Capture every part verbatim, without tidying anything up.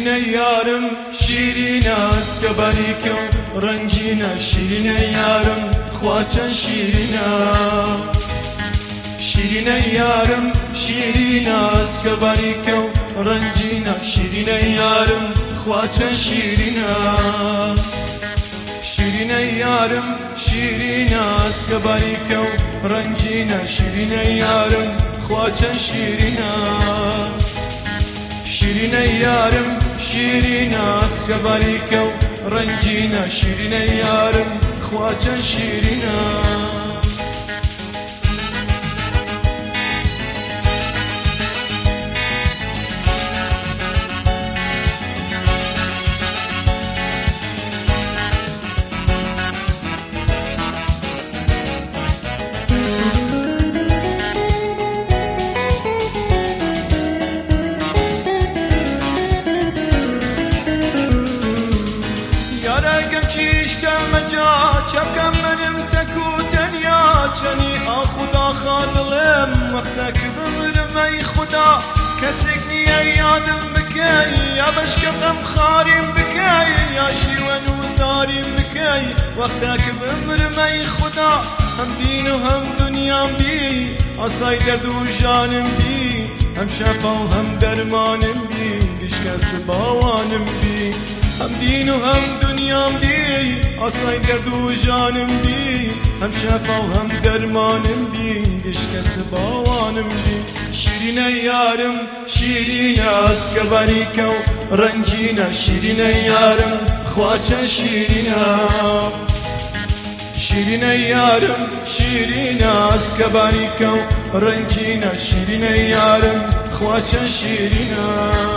شیرینه یارم شیرینه است که باریکم رنگینه شیرینه یارم خواچن شیرینه شیرینه یارم شیرینه است که باریکم رنگینه شیرینه یارم خواچن شیرینه شیرینه یارم شیرینه است که باریکم رنگینه شیرینه یارم خواچن شیرینه شیرینه یارم شیرینه است که باریکه و رنگینه شیرینه یارم خواچن شیرینه چبکم منم تکو تنیا چنی آ خدا خادلم وقتک بمرم ای خدا کسک نیه یادم بکی یا بشکم خاریم بکی یا شیون و زاریم بکی وقتک بمرم ای خدا هم دین و هم دنیام بی آسای درد و جانم بی هم شفا و هم درمانم بی گشکس باوانم بی هم دین و هم دنیام بی آسای درد و جانم بی هم شفا و هم درمانم بی گشکس باوانم بی شیرینه یارم شیرینه است که باریکه و رنگینه شیرینه یارم خواچن شیرینه شیرینه یارم شیرینه است که باریکه و رنگینه شیرینه یارم خواچن شیرینه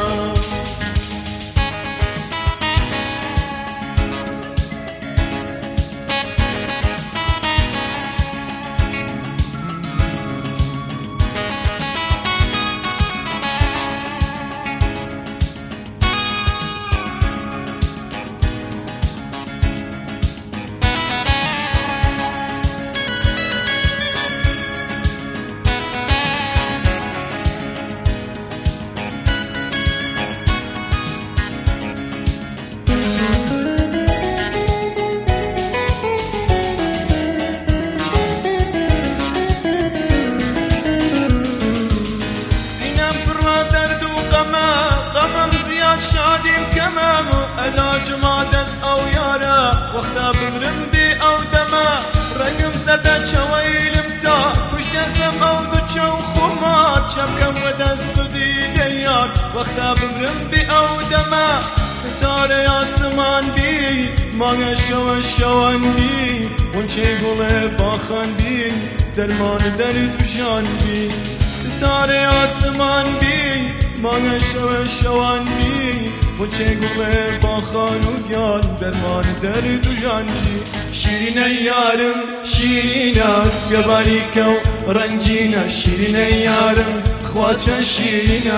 شادیم کمم علاج ما دست او یاره وقتا بمرم بی او دمه رنگم زده چویلم تا پشت دستم او دو چو خمار چبکم و دست و دیده یار وقتا بمرم بی او دمه ستاره آسمان بی مانگ شوان شوان بی ونچه گله باخان بی درمان درد و جان بی ستاره آسمان بی مانگ شوان شوان بی ونچه گله باخان و گیان درمان درد و جان بی شیرینه یارم شیرینه است که باریکه و رنگینه شیرینه یارم خواچن شیرینه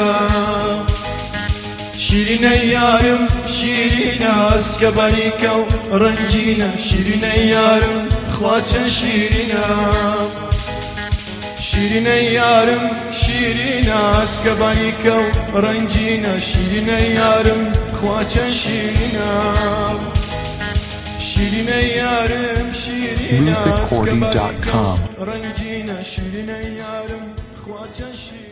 شیرینه یارم شیرینه است که باریکه و رنگینه شیرینه یارم خواچن شیرینه شیرینه یارم شیرینه است که باریکه و رنگینه شیرینه یارم خواچن شیرینه شیرینه یارم شیرینه است که باریکه و رنگینه شیرینه یارم خواچن شیرینه